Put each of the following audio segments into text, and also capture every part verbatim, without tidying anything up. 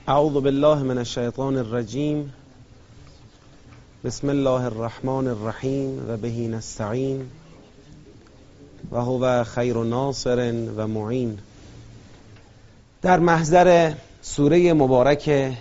اعوذ بالله من الشیطان الرجیم. بسم الله الرحمن الرحیم و به نستعین و هو خیر ناصر و معین. در محضر سوره مبارک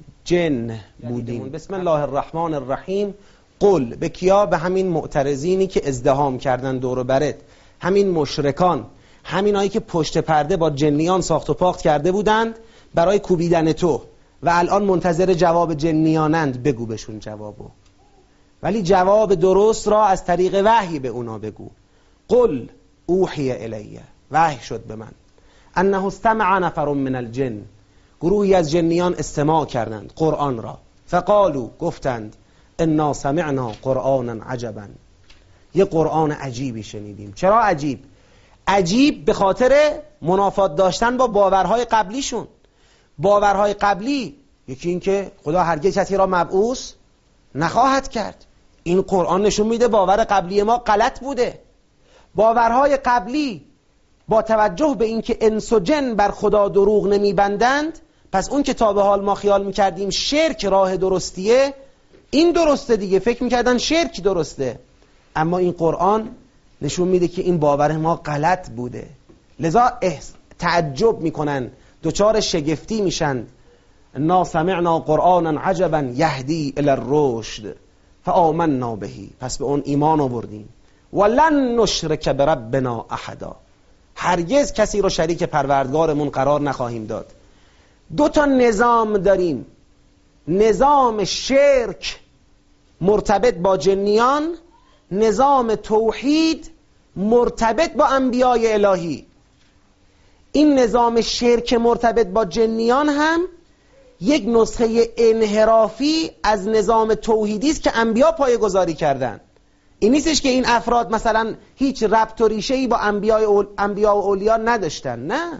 جن بودیم. بسم الله الرحمن الرحیم. قل، به کیا؟ به همین معترضینی که ازدحام کردن دور و برت، همین مشرکان، همینایی که پشت پرده با جنیان ساخت و پاخت کرده بودند برای کوبیدن تو و الان منتظر جواب جنیانند. بگو بهشون جوابو، ولی جواب درست را از طریق وحی به اونا بگو. قل اوحی الیه، وحی شد به من، انه استمع نفر من الجن، گروهی از جنیان استماع کردند قرآن را. فقالو، گفتند، انا سمعنا قرآنا عجبا، یه قرآن عجیبی شنیدیم. چرا عجیب؟ عجیب به خاطر منافات داشتن با باورهای قبلیشون. باورهای قبلی یکی این که خدا هرگز کسی را مبعوث نخواهد کرد. این قرآن نشون میده باور قبلی ما غلط بوده. باورهای قبلی با توجه به اینکه انس و جن بر خدا دروغ نمیبندند، پس اون که تا به حال ما خیال میکردیم شرک راه درستیه، این درسته دیگه. فکر میکردن شرک درسته، اما این قرآن نشون میده که این باور ما غلط بوده. لذا تعجب میکنن، دوچار شگفتی میشن. انا سمعنا قرآنا عجبا یهدی الی الرشد فآمنا به، پس به اون ایمان آوردیم. ولن نشرک بربنا احدا، هرگز کسی رو شریک پروردگارمون قرار نخواهیم داد. دو تا نظام داریم، نظام شرک مرتبط با جنیان، نظام توحید مرتبط با انبیای الهی. این نظام شرک مرتبط با جنیان هم یک نسخه انحرافی از نظام توحیدی است که انبیا پایه‌گذاری کردن. این نیستش که این افراد مثلا هیچ ربط و ریشه‌ای با انبیا و اولیا نداشتن، نه،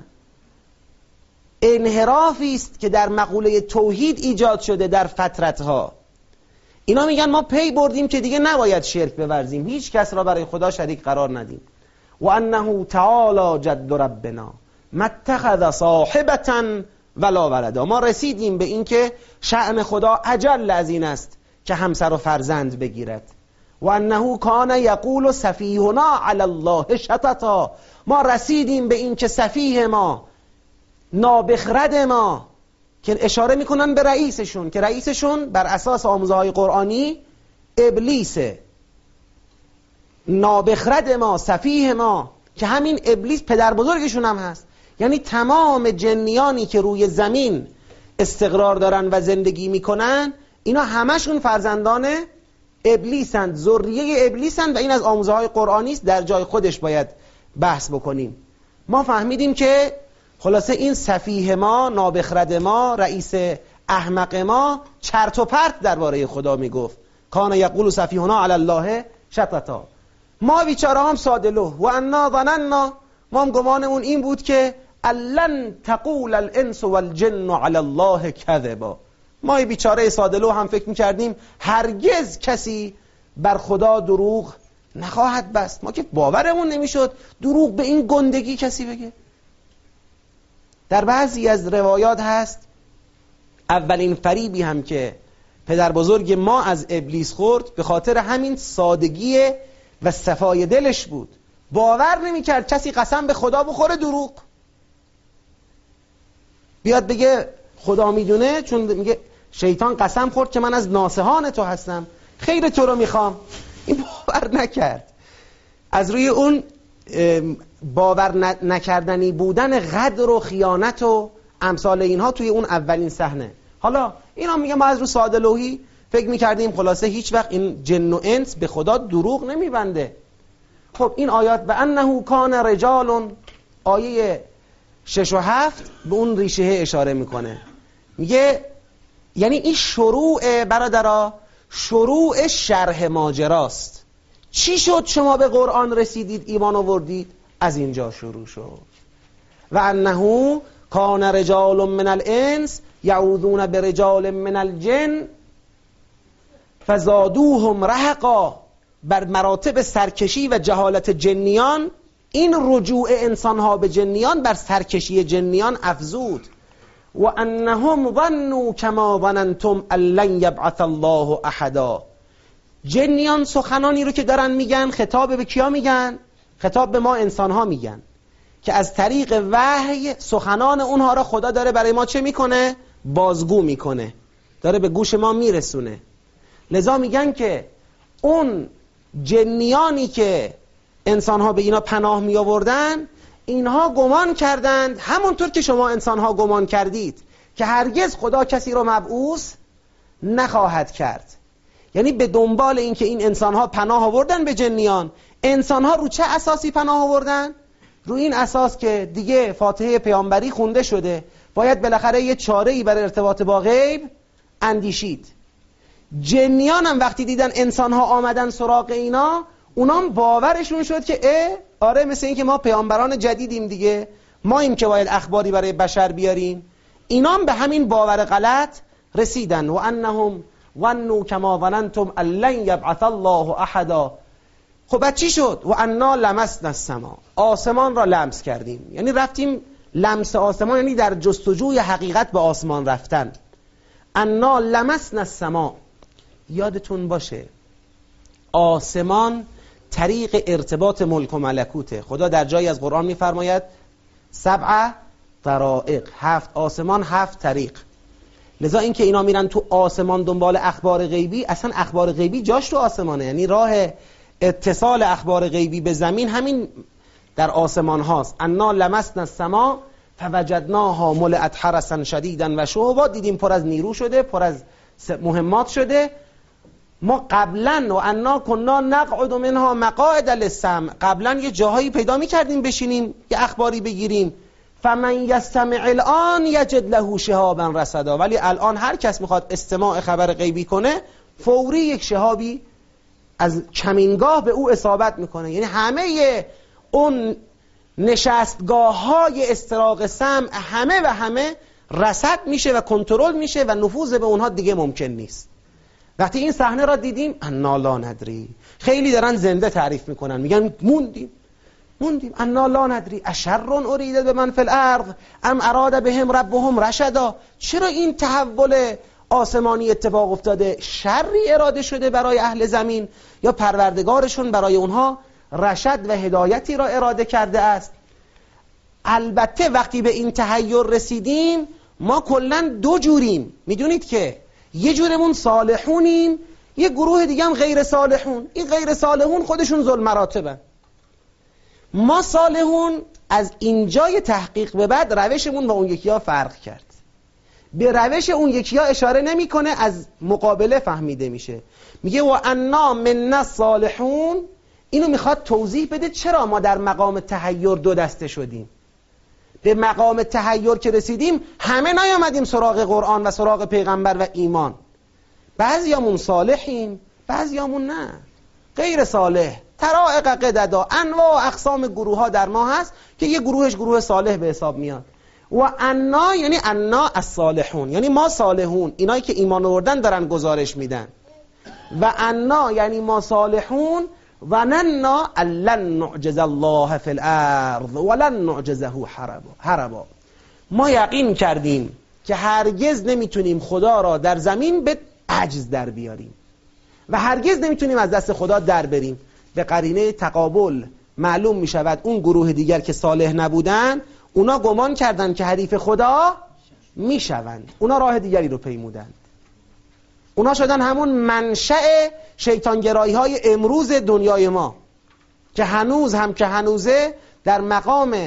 انحرافی است که در مقوله توحید ایجاد شده در فترتها. اینا میگن ما پی بردیم که دیگه نباید شرک بورزیم، هیچ کس را برای خدا شریک قرار ندیم. و انه تعالی جد ربنا ما اتخذ صاحبة ولا ولدا، ما رسیدیم به این که شأن خدا اجل از این است که همسر و فرزند بگیرد. و انه کان یقول سفیهنا علی الله شططا، ما رسیدیم به این که سفیه ما، نابخرد ما، که اشاره میکنن به رئیسشون، که رئیسشون بر اساس آموزه های قرآنی ابلیسه. نابخرد ما، سفیه ما، که همین ابلیس پدر بزرگشون هم هست. یعنی تمام جنیانی که روی زمین استقرار دارن و زندگی میکنن، اینا همشون فرزندان ابلیسند، ذریه ابلیسند، و این از آموزه های قرآنی است، در جای خودش باید بحث بکنیم. ما فهمیدیم که خلاصه این سفیه ما، نابخرد ما، رئیس احمق ما چرت و پرت درباره خدا میگفت. کان یقول سفیهنا علی الله شططا. ما بیچاره هم ساده لوح. و انا ظننا، ما هم گمانمون این بود که لن تقول الانس والجن علی الله کذبا. ما بیچاره ساده لوح هم فکر میکردیم هرگز کسی بر خدا دروغ نخواهد بست. ما که باورمون نمیشد دروغ به این گندگی کسی بگه. در بعضی از روایات هست اولین فریبی هم که پدر بزرگ ما از ابلیس خورد به خاطر همین سادگی و صفای دلش بود. باور نمی کرد کسی قسم به خدا بخوره دروغ بیاد بگه خدا میدونه، چون میگه شیطان قسم خورد که من از ناصحان تو هستم، خیر تو رو میخوام. این باور نکرد. از روی اون باور نکردنی بودن غدر و خیانت و امثال اینها توی اون اولین صحنه. حالا اینا میگه ما از رو ساده لوحی فکر میکردیم خلاصه هیچ وقت این جن و انس به خدا دروغ نمیبنده. خب این آیات و انه کان رجال، آیه شش و هفت به اون ریشه اشاره میکنه. میگه یعنی این شروع برادرها، شروع شرح ماجراست. چی شد شما به قرآن رسیدید، ایمان آوردید؟ از اینجا شروع شد. و انه کان رجال من الانس یعوذون برجال من الجن فزادوهم رهقا. بر مراتب سرکشی و جهالت جنیان این رجوع انسانها به جنیان بر سرکشی جنیان افزود. و انهم ظنوا کما ظننتم ان لن یبعث الله احدا. جنیان سخنانی رو که دارن میگن خطاب به کیا میگن؟ خطاب به ما انسان ها میگن که از طریق وحی سخنان اونها را خدا داره برای ما چه میکنه؟ بازگو میکنه، داره به گوش ما میرسونه. لذا میگن که اون جنیانی که انسان ها به اینا پناه می آوردن، اینها گمان کردند همونطور که شما انسان ها گمان کردید که هرگز خدا کسی رو مبعوث نخواهد کرد. یعنی به دنبال این که این انسان ها پناه آوردن به جنیان، انسان ها رو چه اساسی پناه آوردن؟ رو این اساس که دیگه فاتحه پیامبری خونده شده، باید بالاخره یه چاره‌ای برای ارتباط با غیب اندیشید. جنیان هم وقتی دیدن انسان ها آمدن سراغ اینا، اونام باورشون شد که اه آره مثل این که ما پیامبران جدیدیم دیگه، ما ایم که باید اخباری برای بشر بیاریم. اینام به همین باور غلط رسیدن. و انهم ظنوا کما ظننتم ان لن یبعث الله احدا. خب بعد چی شد؟ و انا لمسنا السما، آسمان را لمس کردیم. یعنی رفتیم لمس آسمان، یعنی در جستجوی حقیقت به آسمان رفتن. انا لمسنا السما، یادتون باشه آسمان طریق ارتباط ملک و ملکوته. خدا در جایی از قرآن میفرماید سبع طرائق، هفت آسمان هفت طریق. لذا این که اینا میرن تو آسمان دنبال اخبار غیبی، اصلا اخبار غیبی جاش تو آسمانه. یعنی راه اتصال اخبار غیبی به زمین همین در آسمان هاست. انا لمسنا السما فوجدناها ملئت حرسا شدیدا و شهبا، دیدیم پر از نیرو شده، پر از مهمات شده. ما قبلا و انا کنا نقعد منها مقاعد للسمع، قبلا یه جاهایی پیدا میکردیم بشینیم یه اخباری بگیریم. فمن یستمع الان یجد له شهابا رصدا، ولی الان هر کس میخواد استماع خبر غیبی کنه فوری یک شهابی از کمینگاه به او اصابت میکنه. یعنی همه اون نشستگاه های استراق سمع همه و همه رصد میشه و کنترل میشه و نفوذ به اونها دیگه ممکن نیست. وقتی این صحنه را دیدیم انا لا ندری، خیلی دارن زنده تعریف میکنن، میگن موندیم موندیم انا لا ندری اشر ارید بمن فی الارض ام اراد بهم ربهم رشدا. چرا این تحول آسمانی اتفاق افتاده؟ شری اراده شده برای اهل زمین یا پروردگارشون برای اونها رشد و هدایتی را اراده کرده است؟ البته وقتی به این تحیر رسیدیم ما کلن دو جوریم. میدونید که یه جورمون صالحونیم، یه گروه دیگه هم غیر صالحون. این غیر صالحون خودشون ذل مراتبن. ما صالحون از اینجای تحقیق به بعد روشمون با اون یکی ها فرق کرد. به روش اون یکی ها اشاره نمی کنه، از مقابله فهمیده میشه. میگه و انا منا صالحون. اینو میخواد توضیح بده چرا ما در مقام تحیر دو دسته شدیم. به مقام تحیر که رسیدیم همه نیامدیم سراغ قرآن و سراغ پیغمبر و ایمان. بعضیامون صالحیم، بعضیامون نه، غیر صالح. طرائق قددا، انواع و اقسام گروه ها در ما هست که یه گروهش گروه صالح به حساب میاد. و انا یعنی انا الصالحون، یعنی ما صالحون، اینایی که ایمان آوردن دارن گزارش میدن. و انا یعنی ما صالحون ظننا لن نعجز الله فی الارض ولن نعجزه هربا. ما یقین کردیم که هرگز نمیتونیم خدا را در زمین به عجز در بیاریم و هرگز نمیتونیم از دست خدا در بریم. به قرینه تقابل معلوم میشود اون گروه دیگر که صالح نبودن، اونا گمان کردن که حریف خدا میشوند، اونا راه دیگری رو پیمودند. اونا شدن همون منشأ شیطانگرایی های امروز دنیای ما که هنوز هم که هنوزه در مقام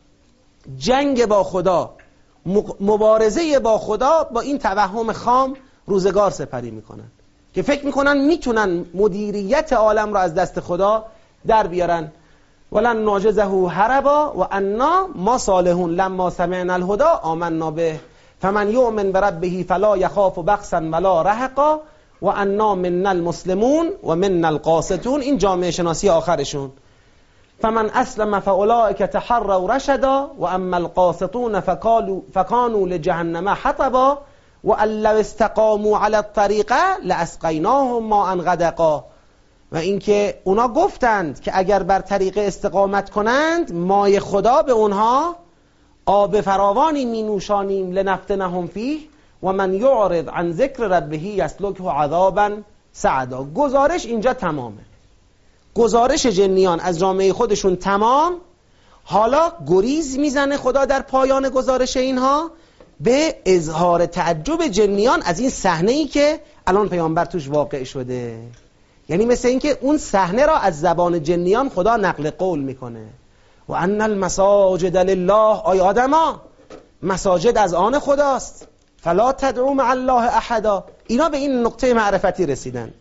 جنگ با خدا، مبارزه با خدا، با این توهم خام روزگار سپری میکنن که فکر میکنن میتونن مدیریت عالم را از دست خدا در بیارن. ولن نعجزه هربا و انا ما صالحون لما سمعنا الهدى آمنا به فمن یؤمن بربه فلا یخاف بخسا ولا رهقا و انا منا المسلمون و منا القاسطون. این جامعه شناسی آخرشون. فمن اسلم فاولئک تحروا رشدا و اما القاسطون فكانوا لجهنم حطبا و ان لو استقاموا علی الطریقه لاسقیناهم ماء غدقا. و اینکه اونا گفتند که اگر بر طریق استقامت کنند مای خدا به اونها آب فراوانی می نوشانیم لنفتنهم فیه و من یعرض عن ذکر ربه یسلکه عذابا صعدا. گزارش اینجا تمامه، گزارش جنیان از جامعه خودشون تمام. حالا گریز میزنه خدا در پایان گزارش اینها به اظهار تعجب جنیان از این صحنه‌ای که الان پیامبر توش واقع شده. یعنی مثل اینکه اون صحنه را از زبان جنیان خدا نقل قول میکنه. و ان المساجد لله، آی آدما مساجد از آن خداست، فلا تدعو مع الله احدا. اینا به این نقطه معرفتی رسیدن،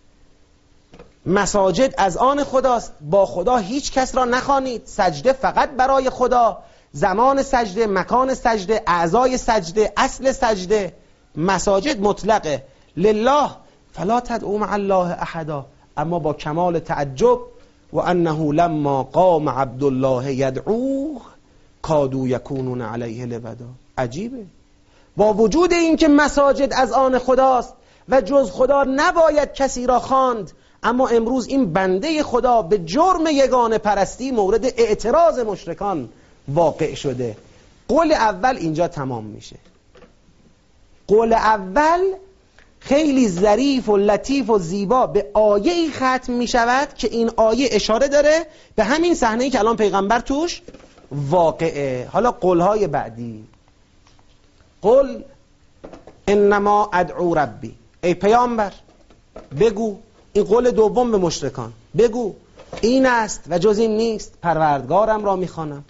مساجد از آن خداست، با خدا هیچ کس را نخوانید، سجده فقط برای خدا، زمان سجده، مکان سجده، اعضای سجده، اصل سجده، مساجد مطلقه لله، فلا تدعو مع الله احدا. اما با کمال تعجب و انه لما قام عبدالله یدعوه کادوا یکونون علیه لبدا. عجیبه، با وجود این که مساجد از آن خداست و جز خدا نباید کسی را خواند، اما امروز این بنده خدا به جرم یگانه پرستی مورد اعتراض مشرکان واقع شده. قول اول اینجا تمام میشه. قول اول خیلی ظریف و لطیف و زیبا به آیه‌ای ختم میشود که این آیه اشاره داره به همین صحنه‌ای که الان پیغمبر توش واقعه. حالا قولهای بعدی، قل انما ادعو ربی، ای پیامبر بگو، این قول دوم به مشرکان، بگو این است و جز این نیست، پروردگارم را میخوانم.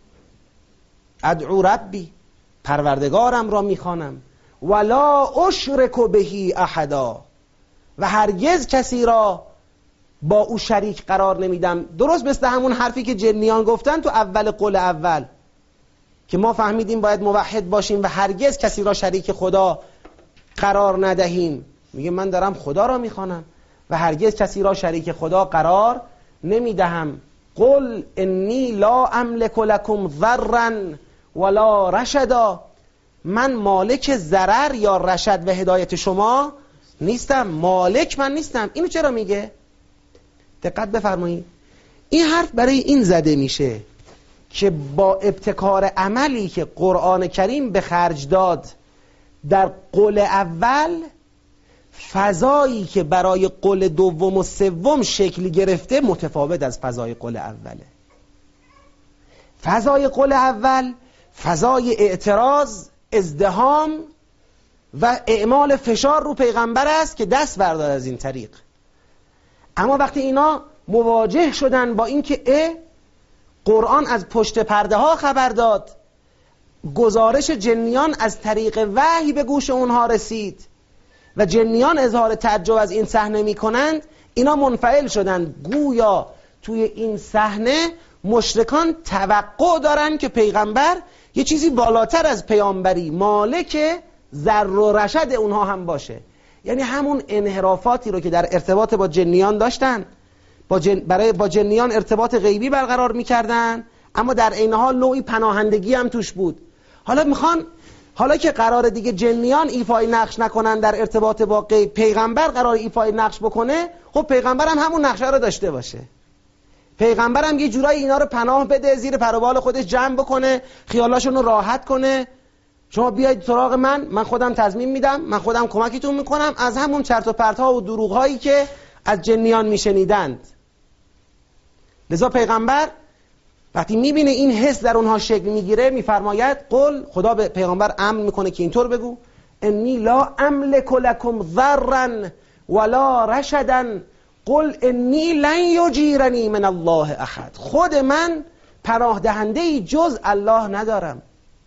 ادعو ربی، پروردگارم را میخوانم. ولا اشرک بهی احدا، و هرگز کسی را با او شریک قرار نمیدم. درست مثل همون حرفی که جنیان گفتن تو اول قول اول که ما فهمیدیم باید موحد باشیم و هرگز کسی را شریک خدا قرار ندهیم. میگه من دارم خدا را میخوانم و هرگز کسی را شریک خدا قرار نمیدهم. قل انی لا املک لکم ضرا ولا رشدا، من مالک ضرر یا رشد و هدایت شما نیستم، مالک من نیستم. اینو چرا میگه؟ دقت بفرمایید، این حرف برای این زده میشه که با ابتکار عملی که قرآن کریم به خرج داد در قول اول، فضایی که برای قول دوم و سوم شکل گرفته متفاوت از فضای قول اوله. فضای قول اول فضای اعتراض، ازدحام و اعمال فشار رو پیغمبر است که دست بردار از این طریق. اما وقتی اینا مواجه شدن با اینکه اه قرآن از پشت پرده ها خبر داد، گزارش جنیان از طریق وحی به گوش اونها رسید و جنیان اظهار تعجب از این صحنه می کنند، اینا منفعل شدند. گویا توی این صحنه مشرکان توقع دارن که پیغمبر یه چیزی بالاتر از پیامبری، مالک ذر و رشد اونها هم باشه. یعنی همون انحرافاتی رو که در ارتباط با جنیان داشتن، با جن... برای با جنیان ارتباط غیبی برقرار میکردن، اما در عین حال نوعی پناهندگی هم توش بود. حالا میخوان، حالا که قرار دیگه جنیان ایفای نقش نکنن در ارتباط با غیب، پیغمبر قرار ایفای نقش بکنه، خب پیغمبر هم همون نقشه رو داشته باشه. پیغمبر هم یه جورایی اینا رو پناه بده، زیر پر و بال خودش جمع بکنه، خیالاشون رو راحت کنه. شما بیاید سراغ من، من خودم تضمین میدم، من خودم کمکتون میکنم از همون چرت و پرت‌ها و دروغ‌هایی که از جنیان میشنیدند. لذا پیغمبر وقتی میبینه این حس در اونها شکل میگیره میفرماید قل، خدا به پیغمبر امر میکنه که اینطور بگو، انی لا املک لکم ضرا ولا رشدا قل انی لن یجیرنی من الله احد، خود من پناه دهنده جز الله ندارم.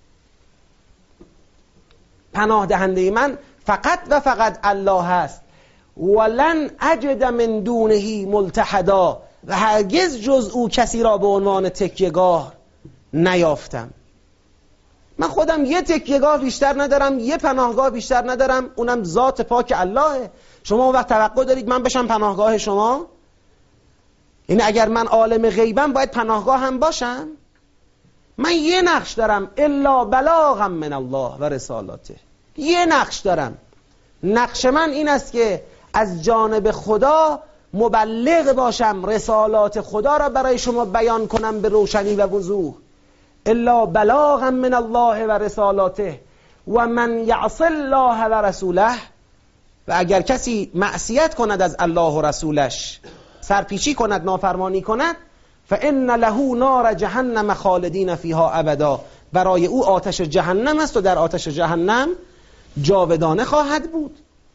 پناه دهنده من فقط و فقط الله هست. ولن اجد من دونه ملتحدا، و هرگز جز او کسی را به عنوان تکیه‌گاه نیافتم. من خودم یه تکیه‌گاه بیشتر ندارم، یه پناهگاه بیشتر ندارم، اونم ذات پاک اللهه. شما وقت توقع دارید من بشم پناهگاه شما؟ این اگر من عالم غیبم باید پناهگاه هم باشم؟ من یه نقش دارم، الا بلاغا من الله و رسالاته. یه نقش دارم، نقش من این است که از جانب خدا مبلغ باشم، رسالات خدا را برای شما بیان کنم به روشنی و وضوح. الا بلاغا من الله و رسالاته و من یعص الله و رسوله، و اگر کسی معصیت کند از الله و رسولش، سرپیچی کند، نافرمانی کند، فان له نار جهنم خالدین فیها ابدا، برای او آتش جهنم است و در آتش جهنم جاودانه خواهد بود.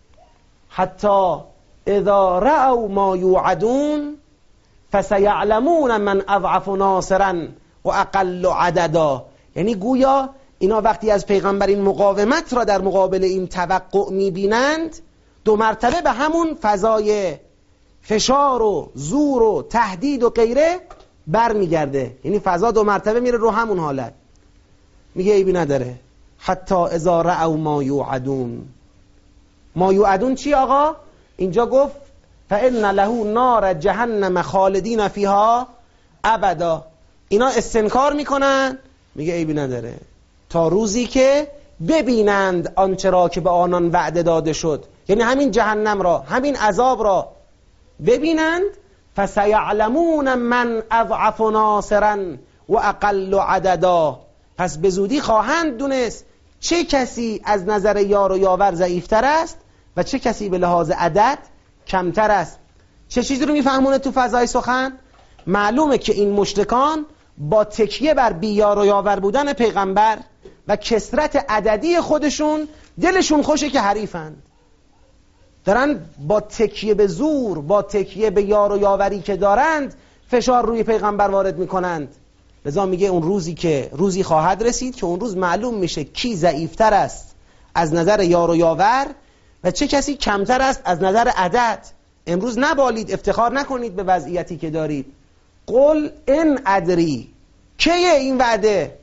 حتی اذا رأوا ما یوعدون فسیعلمون من اضعف ناصرا و اقل عددا. یعنی گویا اینا وقتی از پیغمبر این مقاومت را در مقابل این توقع میبینند، دو مرتبه به همون فضای فشار و زور و تهدید و غیره بر میگرده. یعنی فضا دو مرتبه میره رو همون حالت، میگه عیبی نداره. حتی اذا رأوا ما یوعدون. ما یوعدون چی آقا؟ اینجا گفت فإن له نار جهنم خالدین فیها ابدا. اینا استنکار میکنن، میگه عیبی نداره تا روزی که ببینند آنچه را که به آنان وعده داده شد، یعنی همین جهنم را، همین عذاب را ببینند. فسیعلمون من اضعف ناصرا و اقل عددا. پس به زودی خواهند دونست چه کسی از نظر یار و یاور ضعیفتر است و چه کسی به لحاظ عدد کمتر است. چه چیزی رو میفهمونه تو فضای سخن؟ معلومه که این مشرکان با تکیه بر بیار و یاور بودن پیغمبر و کثرت عددی خودشون دلشون خوشه که حریفند، دارن با تکیه به زور، با تکیه به یار و یاوری که دارند فشار روی پیغمبر وارد میکنند. لذا میگه اون روزی که روزی خواهد رسید که اون روز معلوم میشه کی ضعیفتر است از نظر یار و یاور و چه کسی کمتر است از نظر عدد. امروز نبالید، افتخار نکنید به وضعیتی که دارید. قل ان ادری، کیه این وعده؟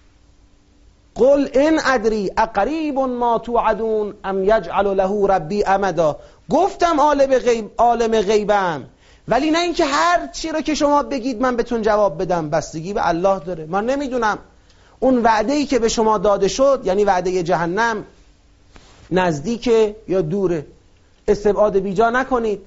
قل ان ادری اقریب ما توعدون ام یجعل له ربی امدا. گفتم عالم غیب، عالم غیبم، ولی نه اینکه هر چی رو که شما بگید من بهتون جواب بدم. بستگی به الله داره. من نمیدونم اون وعده‌ای که به شما داده شد، یعنی وعده جهنم، نزدیکه یا دوره. استبعاد بیجا نکنید.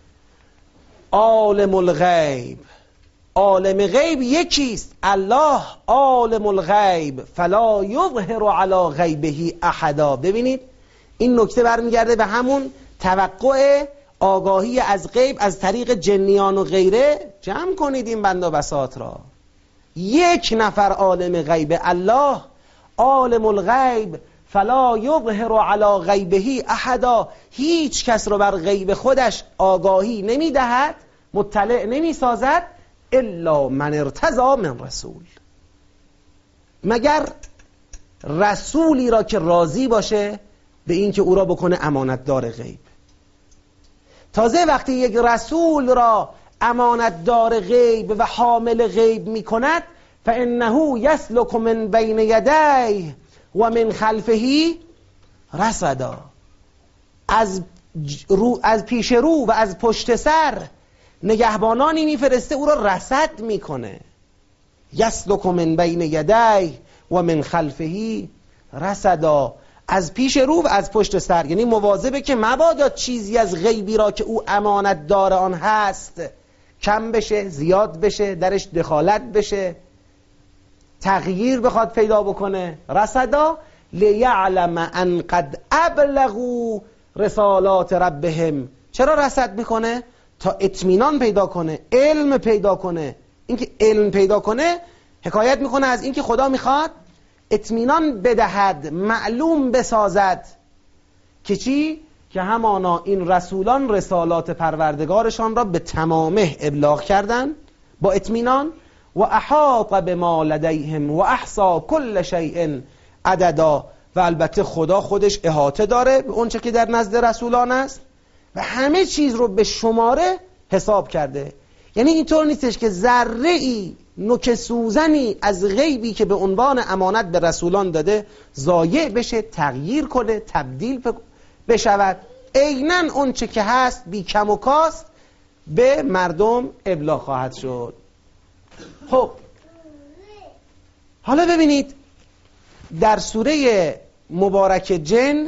عالم الغیب، عالم غیب یکیست، الله عالم الغیب فلا یظهر علی غیبه احدا. ببینید این نکته برمیگرده به همون توقع آگاهی از غیب از طریق جنیان و غیره. جمع کنید این بند و بساط را. یک نفر عالم غیب، الله عالم الغیب فلا یظهر علی غیبه احدا. هیچ کس رو بر غیب خودش آگاهی نمیدهد، مطلع نمی سازد، الا من ارتضی من رسول، مگر رسولی را که راضی باشه به این که او را بکنه امانت دار غیب. تازه وقتی یک رسول را امانت دار غیب و حامل غیب می کند، فانه یسلک من بین یدیه و من خلفه رصدا. از رو، از پیش رو و از پشت سر نگهبانانی میفرسته او را رصد میکنه. یسلک من بین یدیه و من خلفه رصدا. از پیش رو و از پشت سر، یعنی مواظبه که مبادا چیزی از غیبی را که او امانت دار آن هست کم بشه، زیاد بشه، درش دخالت بشه، تغییر بخواد پیدا بکنه. رصدا لیعلم ان قد ابلغوا رسالات ربهم. چرا رصد میکنه؟ تا اطمینان پیدا کنه، علم پیدا کنه. اینکه علم پیدا کنه حکایت میکنه از اینکه خدا میخواد اطمینان بدهد، معلوم بسازد که چی؟ که همانا این رسولان رسالات پروردگارشان را به تمامه ابلاغ کردن با اطمینان. و احاط بما لدیهم و احصا کل شیء عددا. و البته خدا خودش احاطه داره به اون چه که در نزد رسولان است و همه چیز رو به شماره حساب کرده. یعنی اینطور نیستش که ذره ای، نوک سوزنی از غیبی که به عنوان امانت به رسولان داده ضایع بشه، تغییر کنه، تبدیل بشود. عیناً اون چه که هست بی کم و کاست به مردم ابلاغ خواهد شد. خب حالا ببینید در سوره مبارک جن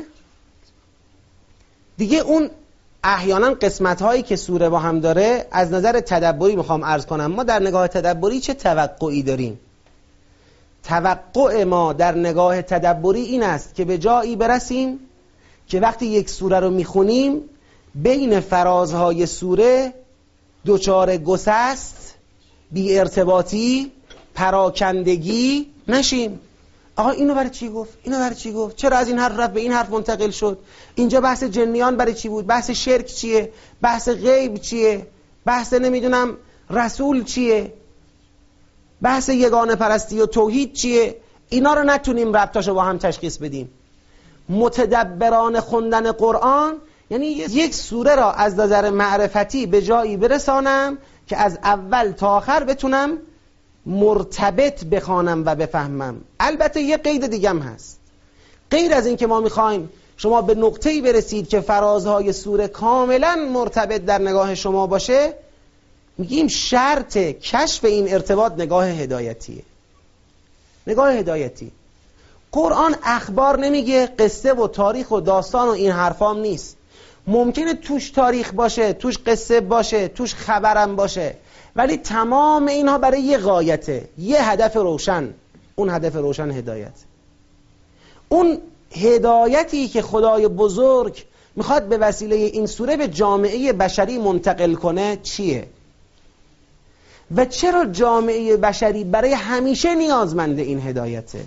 دیگه اون احیانا قسمت هایی که سوره با هم داره از نظر تدبری میخوام عرض کنم. ما در نگاه تدبری چه توقعی داریم؟ توقع ما در نگاه تدبری این است که به جایی برسیم که وقتی یک سوره رو میخونیم بین فرازهای سوره دچار گسست، بی ارتباطی، پراکندگی نشیم. آقا اینو برای چی گفت؟ اینو برای چی گفت؟ چرا از این حرف رفت به این حرف منتقل شد؟ اینجا بحث جنیان برای چی بود؟ بحث شرک چیه؟ بحث غیب چیه؟ بحث نمیدونم رسول چیه؟ بحث یگانه پرستی و توحید چیه؟ اینا رو نتونیم ربطاشو با هم تشخیص بدیم. متدبران خوندن قرآن یعنی یک سوره را از نظر معرفتی به جایی برسانم که از اول تا آخر بتونم مرتبط بخوانم و بفهمم. البته یه قید دیگه هم هست. غیر از این که ما میخوایم شما به نقطه‌ای برسید که فرازهای سوره کاملا مرتبط در نگاه شما باشه، میگیم شرط کشف این ارتباط نگاه هدایتیه. نگاه هدایتی. قرآن اخبار نمیگه، قصه و تاریخ و داستان و این حرفام نیست. ممکنه توش تاریخ باشه، توش قصه باشه، توش خبرم باشه، ولی تمام اینها برای یه غایته، یه هدف روشن. اون هدف روشن هدایت. اون هدایتی که خدای بزرگ میخواد به وسیله این سوره به جامعه بشری منتقل کنه چیه؟ و چرا جامعه بشری برای همیشه نیازمند این هدایته؟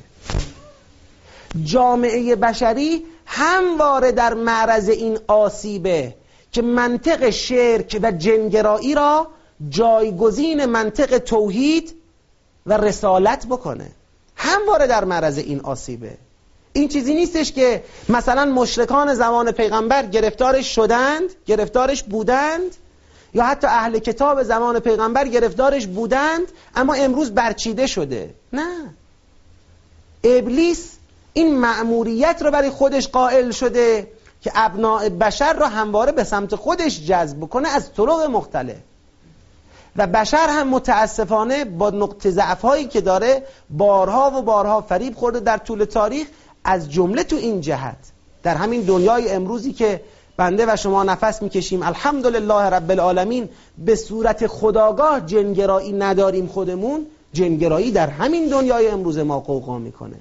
جامعه بشری همواره در معرض این آسیبه که منطق شرک و جنگرایی را جایگزین منطق توحید و رسالت بکنه. همواره در معرض این آسیبه. این چیزی نیستش که مثلا مشرکان زمان پیغمبر گرفتارش شدند، گرفتارش بودند، یا حتی اهل کتاب زمان پیغمبر گرفتارش بودند اما امروز برچیده شده. نه، ابلیس این مأموریت رو برای خودش قائل شده که ابناء بشر رو همواره به سمت خودش جذب کنه از طرق مختلف، و بشر هم متاسفانه با نقطه ضعف‌هایی که داره بارها و بارها فریب خورده در طول تاریخ، از جمله تو این جهت. در همین دنیای امروزی که بنده و شما نفس میکشیم الحمدلله رب العالمین به صورت خودآگاه جنگرایی نداریم خودمون، جنگرایی در همین دنیای امروز ما قوقا میکنه.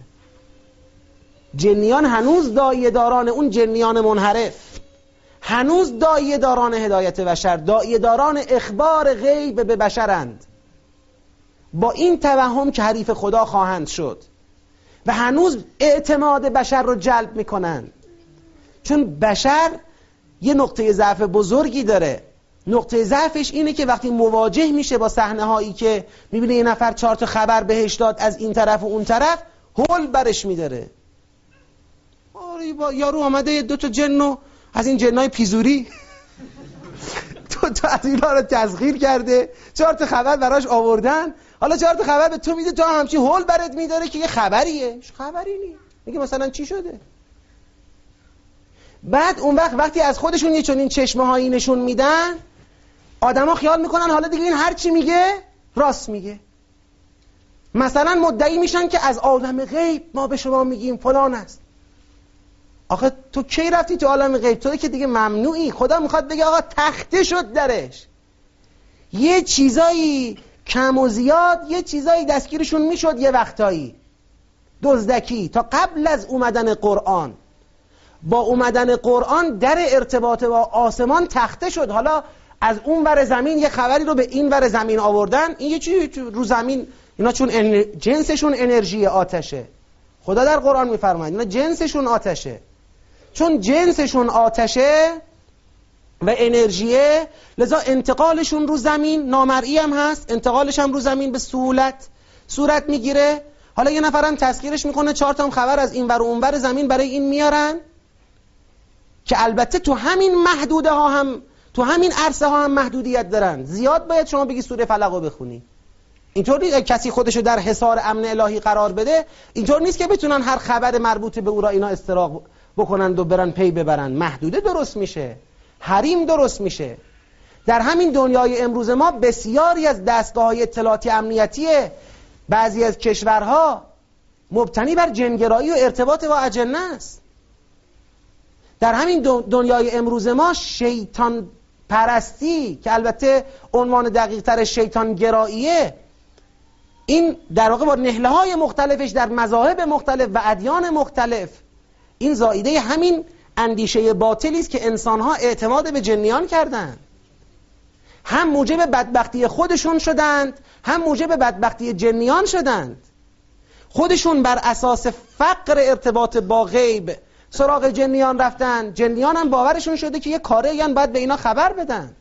جنیان هنوز داعیه داران اون جنیان منحرف، هنوز داعیه داران هدایت بشر، داعیه داران اخبار غیب به بشرند، با این توهم که حریف خدا خواهند شد، و هنوز اعتماد بشر رو جلب میکنند. چون بشر یه نقطه ضعف بزرگی داره. نقطه ضعفش اینه که وقتی مواجه میشه با صحنه هایی که میبینه یه نفر چهار تا خبر بهش داد از این طرف و اون طرف، هول برش میداره. یارو آمده دو تا جنو از این جنای پیزوری دو تا از اینا رو تسخیر کرده، چهار تا خبر براش آوردن، حالا چهار تا خبر به تو میده، تو همچی هول برات میداره که یه خبریه. خبری نی، میگه مثلا چی شده. بعد اون وقت وقتی از خودشون یه چنین چشمه هایی نشون میدن، آدما خیال میکنن حالا دیگه این هر چی میگه راست میگه. مثلا مدعی میشن که از عالم غیب ما به شما میگیم فلان است. آخه تو کی رفتی تو عالم غیب؟ توی که دیگه ممنوعی. خدا میخواد بگه آقا تخته شد درش. یه چیزایی کم و زیاد، یه چیزایی دستگیرشون میشد یه وقتایی، دزدکی، تا قبل از اومدن قرآن. با اومدن قرآن در ارتباط با آسمان تخته شد. حالا از اون ور زمین یه خبری رو به این ور زمین آوردن، این یه چیزی رو زمین، اینا چون انر... جنسشون انرژی آتشه. خدا در قرآن میفرماید اینا جنسشون آتشه. چون جنسشون آتشه و انرژیه، لذا انتقالشون رو زمین نامرئی هم هست، انتقالش هم رو زمین به سهولت صورت میگیره. حالا یه نفرم تسخیرش میکنه، چهار تا خبر از این ور و اون ور زمین برای این میارن، که البته تو همین محدوده ها هم، تو همین عرصه ها هم محدودیت دارن. زیاد باید شما بگی سوره فلق رو بخونی. اینطوری کسی خودشو در حصار امن الهی قرار بده، اینطور نیست که بتونن هر خبر مربوط به او را اینا استراق بکنند و برن پی ببرن. محدوده درست میشه، حریم درست میشه. در همین دنیای امروز ما بسیاری از دستگاه‌های اطلاعاتی امنیتی بعضی از کشورها مبتنی بر جنگرایی و ارتباط با اجنه است. در همین دنیای امروز ما شیطان پرستی، که البته عنوان دقیق تر شیطان گراییه، این در واقع با نهله های مختلفش در مذاهب مختلف و ادیان مختلف، این زائیده همین اندیشه باطلی است که انسانها اعتماد به جنیان کردند. هم موجب بدبختی خودشون شدند، هم موجب بدبختی جنیان شدند. خودشون بر اساس فقر ارتباط با غیب سراغ جنیان رفتن، جنیان هم باورشون شده که یه کاره یان باید به اینا خبر بدن.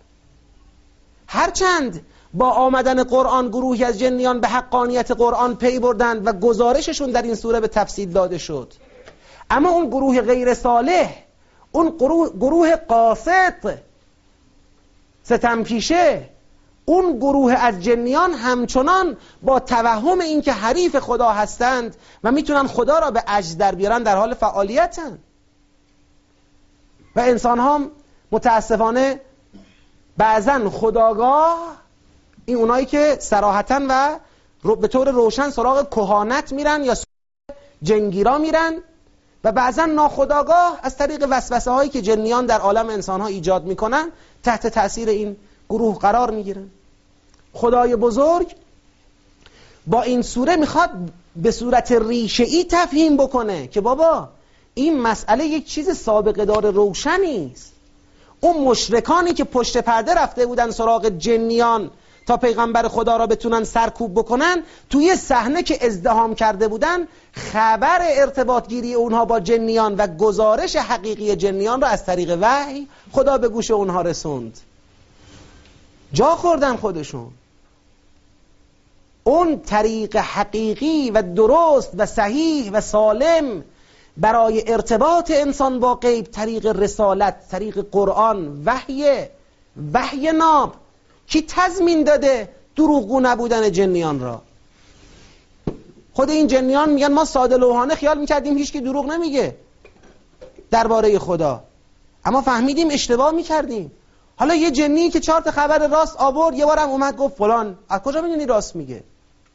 هرچند با آمدن قرآن گروهی از جنیان به حقانیت قرآن پی بردند و گزارششون در این سوره به تفصیل داده شد، اما اون گروه غیر صالح، اون گروه, گروه قاسط ستمپیشه، اون گروه از جنیان همچنان با توهم این که حریف خدا هستند و میتونن خدا را به عجز در بیارن در حال فعالیتن. و انسان ها متاسفانه بعضن خودآگاه، این اونایی که صراحتاً و به طور روشن سراغ کهانت میرن یا سراغ جنگیرا میرن، و بعضا ناخودآگاه از طریق وسوسه هایی که جنیان در عالم انسان ها ایجاد میکنن تحت تأثیر این گروه قرار میگیرن. خدای بزرگ با این سوره میخواد به صورت ریشه‌ای تفهیم بکنه که بابا این مسئله یک چیز سابقه دار روشنی است. اون مشرکانی که پشت پرده رفته بودن سراغ جنیان تا پیغمبر خدا را بتونن سرکوب بکنن، توی صحنه که ازدحام کرده بودن خبر ارتباط گیری اونها با جنیان و گزارش حقیقی جنیان را از طریق وحی خدا به گوش اونها رسوند. جا خوردن خودشون. اون طریق حقیقی و درست و صحیح و سالم برای ارتباط انسان با غیب طریق رسالت، طریق قرآن، وحی وحی ناب. کی تضمین داده دروغگو نبودن جنیان را؟ خود این جنیان میگن ما ساده لوحانه خیال میکردیم هیچ کی دروغ نمیگه درباره خدا، اما فهمیدیم اشتباه میکردیم. حالا یه جنی که چهار تا خبر راست آورد، یه بارم اومد گفت فلان، از کجا میدونی راست میگه؟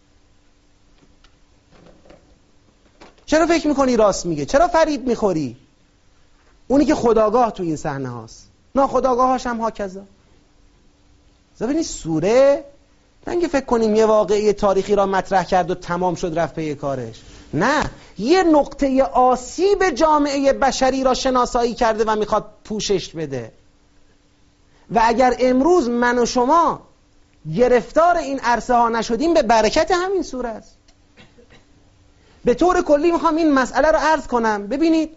چرا فکر میکنی راست میگه؟ چرا فریب میخوری؟ اونی که خودآگاه تو این صحنه هاست، ناخودآگاهاش هم هاکذا. ببینید سوره نه اینکه فکر کنیم یه واقعی تاریخی را مطرح کرد و تمام شد رفت پی کارش، نه، یه نقطه آسیب جامعه بشری را شناسایی کرده و میخواد پوشش بده. و اگر امروز من و شما گرفتار این عرصه ها نشدیم به برکت همین سوره است. به طور کلی میخوام این مسئله رو عرض کنم. ببینید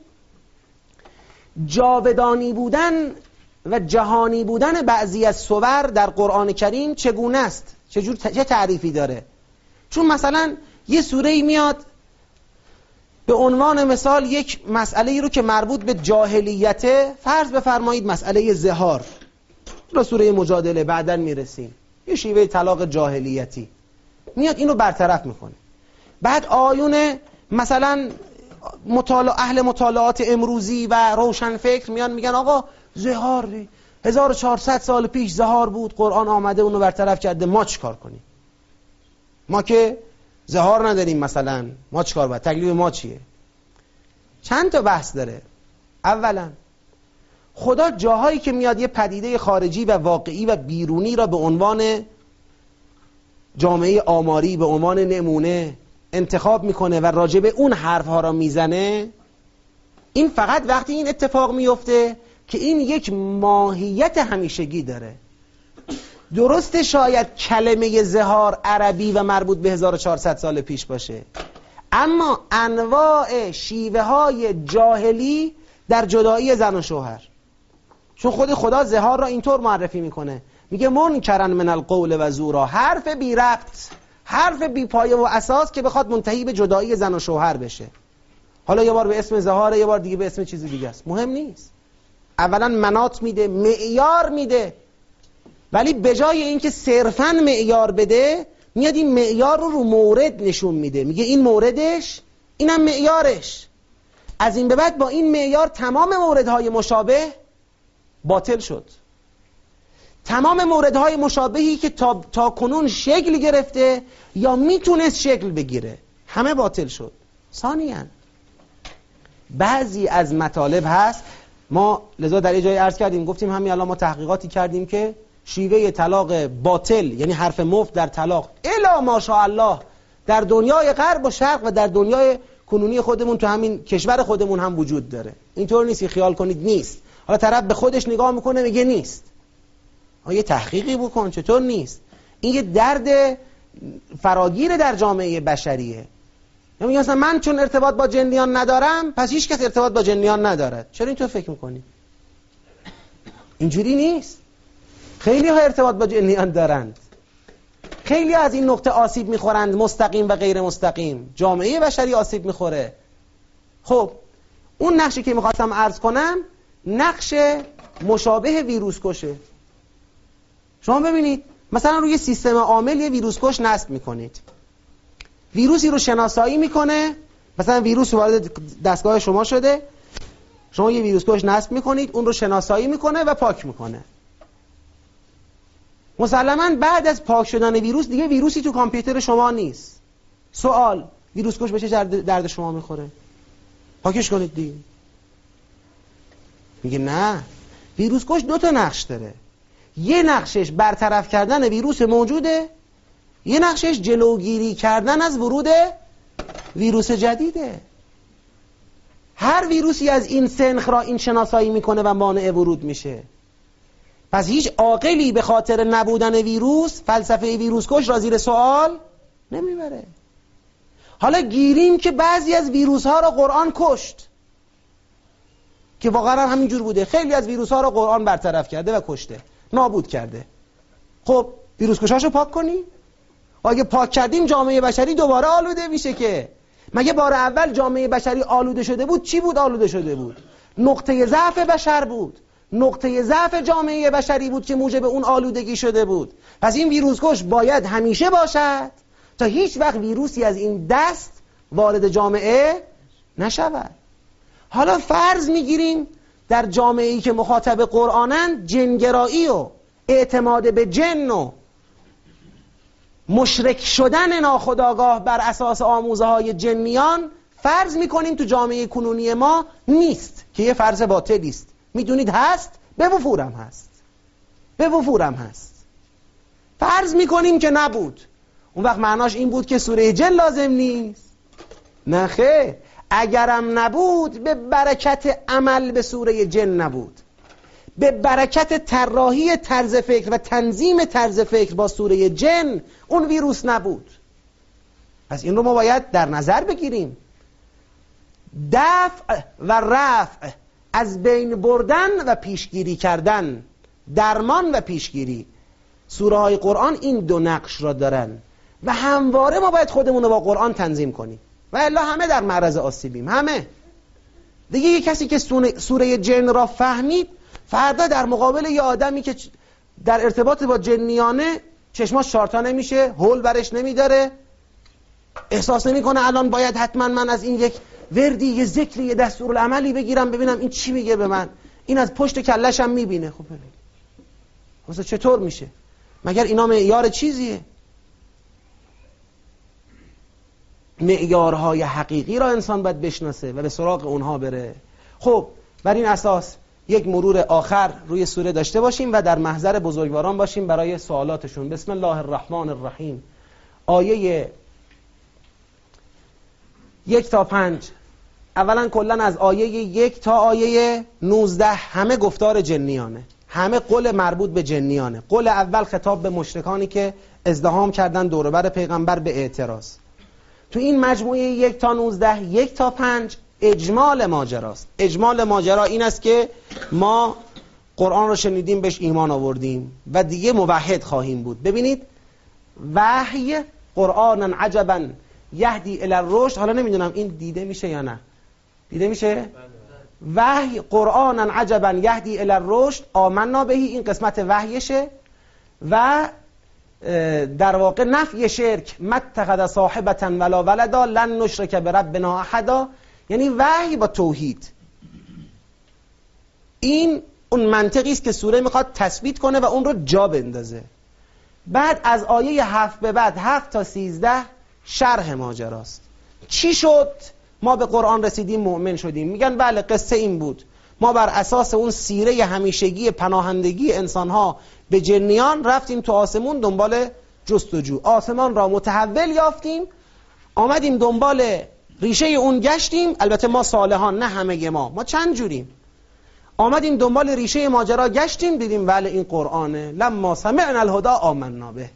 جاودانی بودن و جهانی بودن بعضی از صور در قرآن کریم چگونه است؟ چجور چه تعریفی داره؟ چون مثلا یه سوره‌ای میاد به عنوان مثال یک مسئله رو که مربوط به جاهلیته، فرض بفرمایید مسئله زهار، را سوره مجادله بعداً میرسیم، یه شیوه طلاق جاهلیتی میاد اینو برطرف میکنه. بعد آیون مثلا مطالعه اهل مطالعات امروزی و روشنفکر میان میگن آقا زهار هزار و چهارصد سال پیش زهار بود، قرآن آمده اونو برطرف کرده، ما چیکار کنیم؟ ما که زهار نداریم، مثلا ما چیکار باید؟ تکلیف ما چیه؟ چند تا بحث داره. اولا خدا جاهایی که میاد یه پدیده خارجی و واقعی و بیرونی را به عنوان جامعه آماری، به عنوان نمونه انتخاب میکنه و راجب اون حرفها را میزنه، این فقط وقتی این اتفاق میفته که این یک ماهیت همیشگی داره. درسته شاید کلمه زهار عربی و مربوط به هزار و چهارصد سال پیش باشه، اما انواع شیوه های جاهلی در جدایی زن و شوهر، چون خود خدا زهار را اینطور معرفی میکنه، میگه منکرن من القول و زورا، حرف بی ربط، حرف بی پایه و اساس که بخواد منتهی به جدایی زن و شوهر بشه. حالا یه بار به اسم زهاره، یه بار دیگه به اسم چیز دیگه است، مهم نیست. اولا مناط میده، معیار میده، ولی به جای اینکه صرفاً معیار بده میاد این معیار رو رو مورد نشون میده، میگه این موردش، اینم معیارش. از این به بعد با این معیار تمام موردهای مشابه باطل شد. تمام موردهای مشابهی که تا, تا کنون شکل گرفته یا میتونست شکل بگیره همه باطل شد. ثانیاً بعضی از مطالب هست، ما لذا در یه جای عرض کردیم، گفتیم همین الان ما تحقیقاتی کردیم که شیوه طلاق باطل، یعنی حرف مفت در طلاق الا ماشاءالله در دنیای غرب و شرق و در دنیای کنونی خودمون تو همین کشور خودمون هم وجود داره. اینطور نیست که خیال کنید نیست. حالا طرف به خودش نگاه میکنه میگه نیست. آیا یه تحقیقی بکن چطور نیست؟ این یه درد فراگیر در جامعه بشریه. یعنی مثلا من چون ارتباط با جنیان ندارم پس هیچ کس ارتباط با جنیان ندارد. چرا اینطور فکر میکنی؟ اینجوری نیست. خیلی ها ارتباط با جنیان دارند. خیلی از این نقطه آسیب میخورند، مستقیم و غیر مستقیم. جامعه بشری آسیب میخوره. خب اون نقشی که میخواستم عرض کنم نقش مشابه ویروس کشه. شما ببینید مثلا روی سیستم عامل یه ویروس کش نصب میکنید. ویروسی رو شناسایی میکنه، مثلا ویروس وارد دستگاه شما شده، شما یه ویروس کش نصب میکنید، اون رو شناسایی میکنه و پاک میکنه. مسلماً بعد از پاک شدن ویروس دیگه ویروسی تو کامپیوتر شما نیست. سوال، ویروس کش به چه درد شما میخوره؟ پاکش کنید دیگه. میگه نه، ویروس کش دو تا نقش داره. یه نقشش برطرف کردن ویروس موجوده، یه نقشش جلوگیری کردن از ورود ویروس جدیده. هر ویروسی از این سنخ را این شناسایی میکنه و مانع ورود میشه. پس هیچ عاقلی به خاطر نبودن ویروس فلسفه ویروس کش را زیر سوال نمیبره. حالا گیریم که بعضی از ویروس ها را قرآن کشت، که واقعا همینجور بوده. خیلی از ویروس ها را قرآن برطرف کرده و کشته، نابود کرده. خب ویروس کشاشو پاک کنی؟ اگه پاک کردیم جامعه بشری دوباره آلوده میشه که. مگه بار اول جامعه بشری آلوده شده بود؟ چی بود آلوده شده بود؟ نقطه ضعف بشر بود. نقطه ضعف جامعه بشری بود که موجب اون آلودگی شده بود. پس این ویروس کش باید همیشه باشد تا هیچ وقت ویروسی از این دست وارد جامعه نشود. حالا فرض میگیریم در جامعه‌ای که مخاطب قرآنن جنگرایی و اعتماد به جن و مشرک شدن ناخودآگاه بر اساس آموزه های جنیان فرض میکنیم تو جامعه کنونی ما نیست، که یه فرض باطلی است. میدونید هست؟ به وفورم هست. به وفورم هست. فرض میکنیم که نبود. اون وقت معناش این بود که سوره جن لازم نیست؟ نه خیر. اگرم نبود به برکت عمل به سوره جن نبود، به برکت طراحی طرز فکر و تنظیم طرز فکر با سوره جن اون ویروس نبود. پس این رو ما باید در نظر بگیریم. دفع و رفع، از بین بردن و پیشگیری کردن، درمان و پیشگیری، سوره های قرآن این دو نقش را دارن و همواره ما باید خودمون رو با قرآن تنظیم کنیم و الا همه در معرض آسیبیم. همه دیگه. یه کسی که سوره جن را فهمید فردا در مقابل یه آدمی که در ارتباط با جنیانه چشماش چارتا نمیشه، هول برش نمیداره، احساس نمیکنه الان باید حتما من از این یک وردی، یه ذکری، یه دستورالعملی بگیرم ببینم این چی میگه به من، این از پشت کله‌شم میبینه. خب ببین واسه چطور میشه؟ مگر اینا معیار چیزیه؟ معیارهای حقیقی را انسان باید بشناسه و به سراغ اونها بره. خب بر این اساس یک مرور آخر روی سوره داشته باشیم و در محضر بزرگواران باشیم برای سوالاتشون. بسم الله الرحمن الرحیم. آیه یک تا پنج. اولا کلن از آیه یک تا آیه نوزده همه گفتار جنیانه، همه قول مربوط به جنیانه. قول اول خطاب به مشرکانی که ازدحام کردن دور و بر پیغمبر به اعتراض. تو این مجموعه یک تا نوزده، یک تا پنج اجمال ماجراست. اجمال ماجرا این است که ما قرآن رو شنیدیم، بهش ایمان آوردیم و دیگه موحد خواهیم بود. ببینید وحی قرآن عجبا یهدی الی الرشد. حالا نمیدونم این دیده میشه یا نه، دیده میشه؟ وحی قرآن عجبا یهدی الی الرشد آمنا بهی، این قسمت وحیشه. و در واقع نفی شرک، متخذ صاحبتا ولا ولدا لن نشرک بربنا احدا، یعنی وحی با توحید. این اون منطقی است که سوره میخواد تثبیت کنه و اون رو جا بندازه. بعد از آیه هفت به بعد، هفت تا سیزده شرح ماجراست. چی شد ما به قرآن رسیدیم مؤمن شدیم؟ میگن بله قصه این بود، ما بر اساس اون سیره همیشگی پناهندگی انسانها به جنیان رفتیم تو آسمون دنبال جستجو، آسمان را متحول یافتیم، آمدیم دنبال ریشه اون گشتیم. البته ما صالحان، نه همه ما، ما چند جوریم. آمدیم دنبال ریشه ماجرا گشتیم، دیدیم بله این قرآنه. لما سمعنا الهدی آمنا به.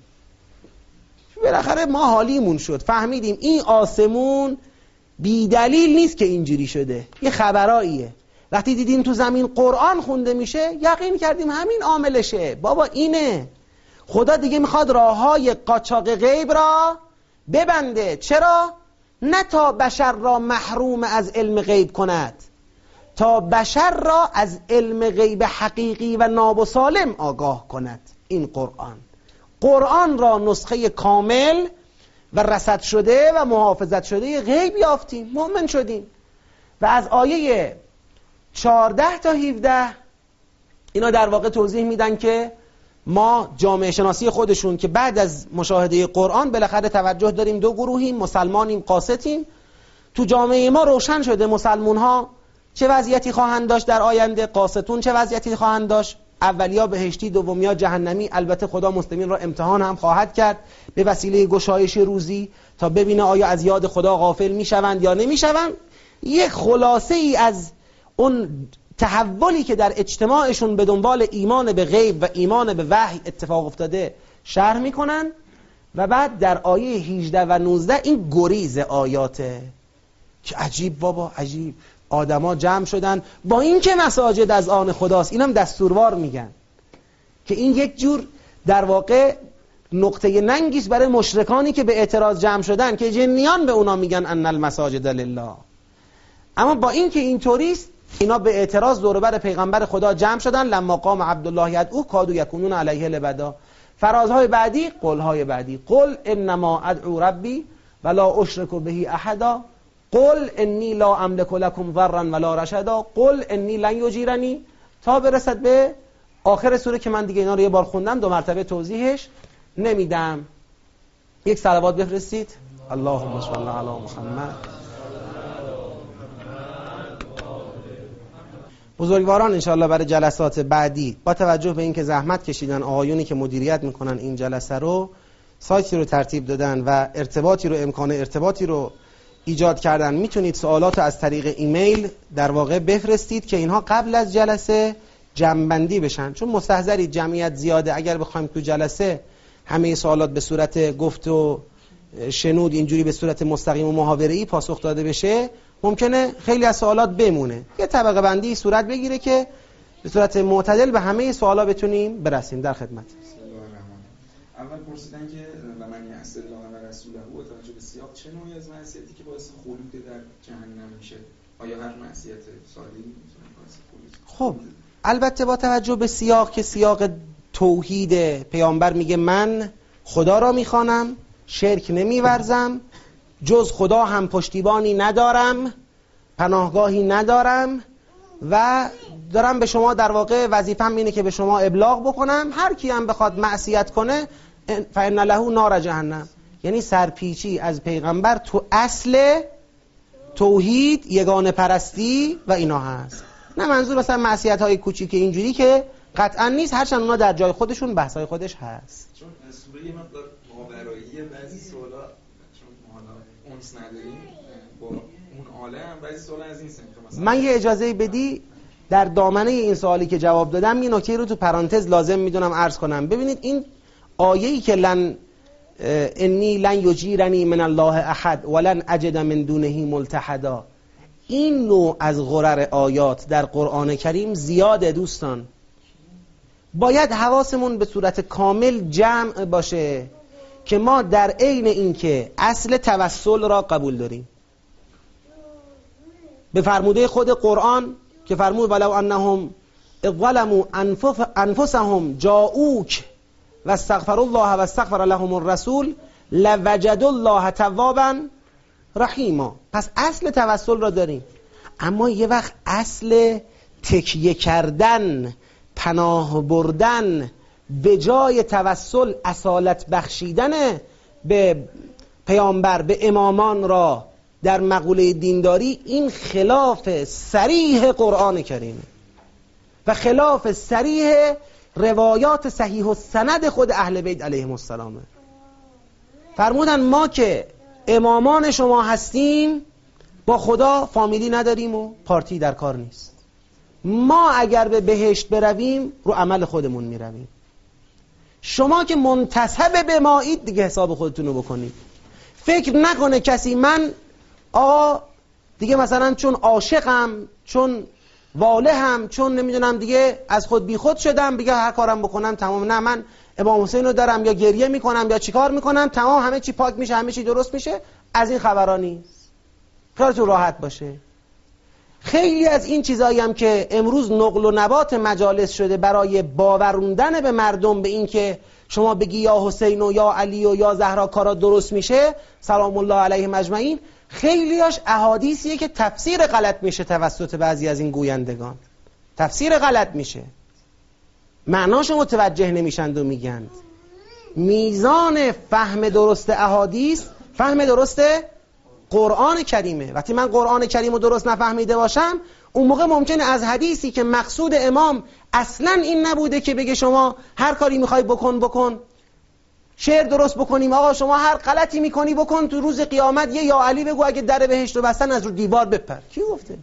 بالاخره ما حالیمون شد، فهمیدیم این آسمون بی دلیل نیست که اینجوری شده، یه خبراییه. وقتی دیدیم تو زمین قرآن خونده میشه یقین کردیم همین عاملشه. بابا اینه، خدا دیگه میخواد راههای قاچاق غیب را ببنده. چرا؟ نه تا بشر را محروم از علم غیب کند، تا بشر را از علم غیب حقیقی و ناب و سالم آگاه کند. این قرآن قرآن را نسخه کامل و رصد شده و محافظت شده غیب یافتیم، مؤمن شدیم. و از آیه چهارده تا هفده اینا در واقع توضیح میدن که ما جامعه شناسی خودشون که بعد از مشاهده قرآن بالاخره توجه داریم دو گروهیم، مسلمانیم قاسطیم. تو جامعه ما روشن شده مسلمون ها چه وضعیتی خواهند داشت در آینده، قاسطون چه وضعیتی خواهند داشت، اولیا بهشتی دومیا جهنمی. البته خدا مسلمین را امتحان هم خواهد کرد به وسیله گشایش روزی تا ببینه آیا از یاد خدا غافل میشوند یا نمیشوند. یک خلاصه ای از اون تحولی که در اجتماعشون به دنبال ایمان به غیب و ایمان به وحی اتفاق افتاده شرح میکنن و بعد در آیه هجده و نوزده این گریز آیاته که عجیب بابا عجیب، آدما جمع شدن با این که مساجد از آن خداست. اینم دستوروار میگن که این یک جور در واقع نقطه ننگیست برای مشرکانی که به اعتراض جمع شدن که جنیان به اونا میگن ان المساجد لله. اما با این که اینطوریست اینا به اعتراض دور بر پیغمبر خدا جمع شدن. لما قام عبدالله یدعو کادوا یکونون علیه لبدا. فرازهای بعدی، قولهای بعدی، قل انما ادعو ربی ولا اشرک به احدا، قل انی لا املک لکم ضرا ولا رشدا، قل انی لن یجیرنی، تا برسد به آخر سوره که من دیگه اینا رو یه بار خوندم، دو مرتبه توضیحش نمیدم. یک صلوات بفرستید. اللهم صل علی محمد. بزرگواران انشاءالله برای جلسات بعدی با توجه به اینکه زحمت کشیدن آقایونی که مدیریت میکنن این جلسه رو، سایتی رو ترتیب دادن و ارتباطی رو امکان ارتباطی رو ایجاد کردن، میتونید سوالات رو از طریق ایمیل در واقع بفرستید که اینها قبل از جلسه جمع‌بندی بشن. چون مستحضرید جمعیت زیاده، اگر بخوایم تو جلسه همه سوالات به صورت گفت و شنود اینجوری به صورت مستقیم و محاوره‌ای پاسخ داده بشه ممکنه خیلی از سوالات بمونه. یه طبقه بندی صورت بگیره که به صورت معتدل به همه سوالا بتونیم برسیم. در خدمت. اول پرسیدن که و من یعصی الله و رسوله با توجه به سیاق چه نوعی از معصیتی که باعث خلود در جهنم میشه؟ آیا هر معصیت سالی میتونه باعث خلود؟ خب البته با توجه به سیاق که سیاق توحید، پیامبر میگه من خدا را میخوانم، شرک نمیورزم، جز خدا هم پشتیبانی ندارم، پناهگاهی ندارم و دارم به شما در واقع وظیفه‌م اینه که به شما ابلاغ بکنم. هر کی هم بخواد معصیت کنه فإن له نار جهنم. یعنی سرپیچی از پیغمبر تو اصل توحید، یگانه پرستی و اینا هست. نه منظور مثلا معصیت های کوچیک اینجوری که قطعا نیست، هرچند اونا در جای خودشون بحث های خودش هست. چون سوره مقدار ماوراییه، بعضی سوالا چون ما حالا اونس نداریم با اون عالم، بعضی سوالا از این سمت. من یه اجازه بدی در دامنه این سوالی که جواب دادم یه نکته رو تو پرانتز لازم میدونم عرض کنم. ببینید این آیه‌ای که لن انی لن یجیرنی من الله احد ولن اجد من دونه ملتحدا، این نوع از غرر آیات در قرآن کریم زیاده دوستان. باید حواسمون به صورت کامل جمع باشه که ما در عین این که اصل توسل را قبول داریم به فرموده خود قرآن که فرمود ولو انهم ظلموا انفسهم جاءوک و استغفر الله و استغفر لهم الرسول لوجدوا الله توابا رحیما. پس اصل توسل را داریم، اما یه وقت اصل تکیه کردن، پناه بردن به جای توسل، اصالت بخشیدن به پیامبر، به امامان را در مقوله دینداری، این خلاف صریح قرآن کریم. و خلاف صریح روایات صحیح السند خود اهل بیت علیهم السلام. فرمودن ما که امامان شما هستیم با خدا فامیلی نداریم و پارتی در کار نیست. ما اگر به بهشت برویم رو عمل خودمون میرویم. شما که منتسب به مایید دیگه حساب خودتون رو بکنید. فکر نکنه کسی من آقا دیگه مثلا چون عاشقم، چون والهم، چون نمیدونم دیگه از خود بی خود شدم بگه هر کارم بکنم تمام. نه، من امام حسین رو دارم یا گریه میکنم یا چیکار میکنم تمام همه چی پاک میشه، همه چی درست میشه. از این خبرا نیست. کارتون راحت باشه. خیلی از این چیزایی هم که امروز نقل و نبات مجالس شده برای باوروندن به مردم به این که شما بگی یا حسین و یا علی و یا زهرا کارا درست میشه سلام الله علیهم اجمعین، خیلیاش احادیثیه که تفسیر غلط میشه توسط بعضی از این گویندگان. تفسیر غلط میشه، معناشو متوجه نمیشند و میگن. میزان فهم درست احادیث فهم درست قرآن کریمه. وقتی من قرآن کریم رو درست نفهمیده باشم اون موقع ممکنه از حدیثی که مقصود امام اصلا این نبوده که بگه شما هر کاری میخوای بکن بکن، شعر درست بکنیم آقا شما هر غلطی میکنی بکن، تو روز قیامت یه یا علی بگو اگه در بهشت رو بستن از رو دیوار بپر. کی گفته؟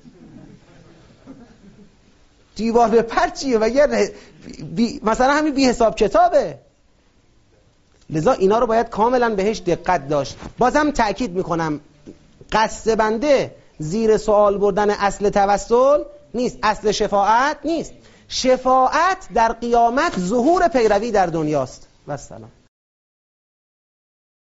دیوار بپر چیه؟ و یه بی... مثلا همین بی حساب کتابه. لذا اینا رو باید کاملا بهش دقت داشت. بازم تأکید میکنم قصد بنده زیر سوال بردن اصل توسل نیست، اصل شفاعت نیست. شفاعت در قیامت ظهور پیروی در دنیاست. و السلام.